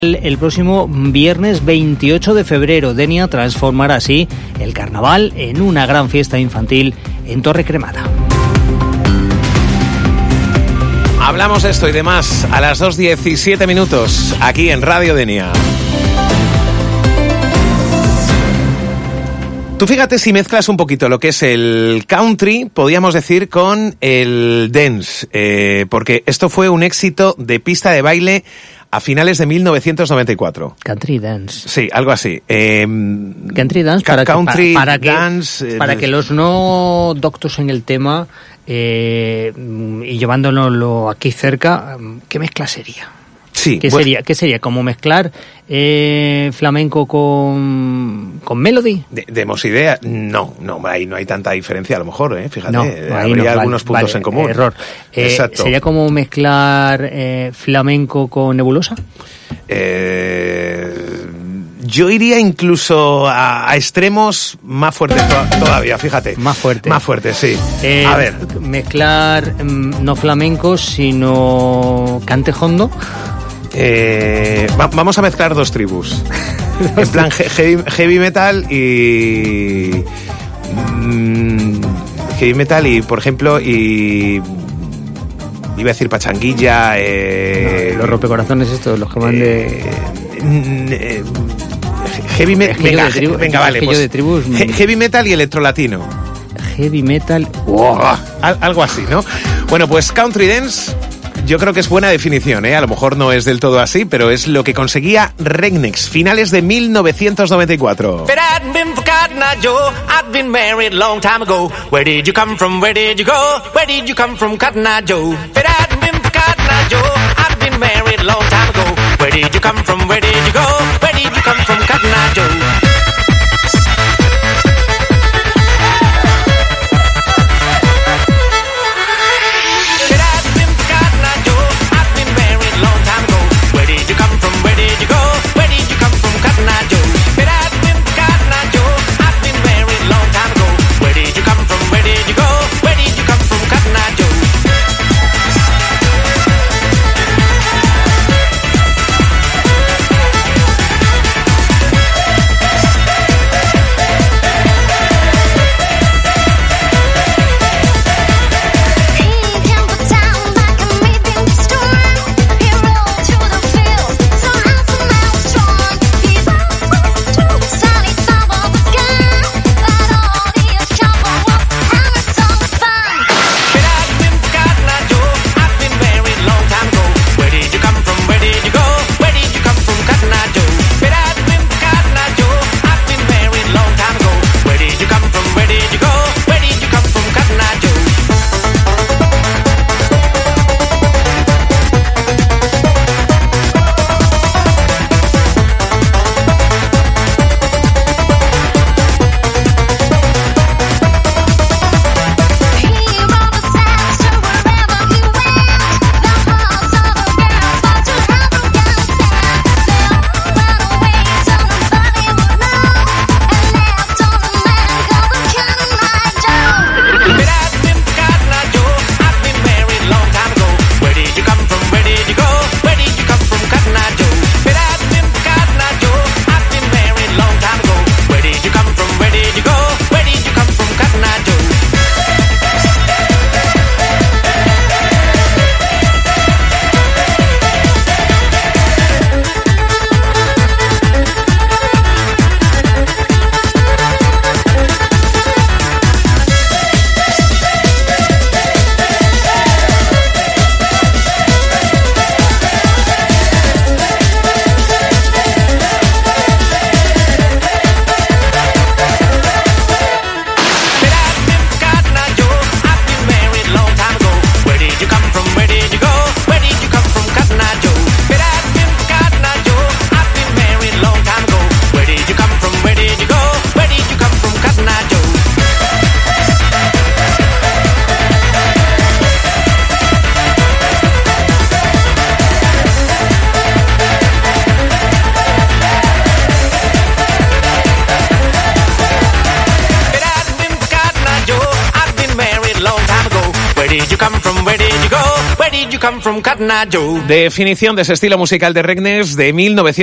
El próximo viernes 28 de febrero, Denia transformará así el carnaval en una gran fiesta infantil en Torre Cremada. Hablamos de esto y demás a las 2:17 aquí en Radio Denia. Tú fíjate si mezclas un poquito lo que es el country, podríamos decir, con el dance, porque esto fue un éxito de pista de baile a finales de 1994. Country dance. Sí, algo así. Country dance para que los no doctos en el tema y llevándonoslo aquí cerca, ¿qué mezcla sería? Sí. ¿Qué sería? ¿Como mezclar flamenco con melody? ¿Demos idea? No, ahí no hay tanta diferencia a lo mejor, fíjate, no, habría algunos puntos en común. Error. Exacto. ¿Sería como mezclar flamenco con nebulosa? Yo iría incluso a extremos más fuertes todavía, fíjate. Más fuerte. Más fuerte, sí. A ver. Mezclar no flamenco, sino cante hondo. Vamos a mezclar dos tribus. En plan heavy metal y... heavy metal y, por ejemplo, iba a decir pachanguilla. Los rompecorazones estos, los que van de... heavy metal. Venga, vale. Pues, heavy metal y electrolatino. Heavy metal. Algo así, ¿no? Bueno, pues country dance, yo creo que es buena definición, A lo mejor no es del todo así, pero es lo que conseguía Rednex, finales de 1994. Where did you come from? Where did you go? Where did you come from, Cotton Eye Joe? come from Cotton Eye Joe? Definición de ese estilo musical de Regnes de 1900.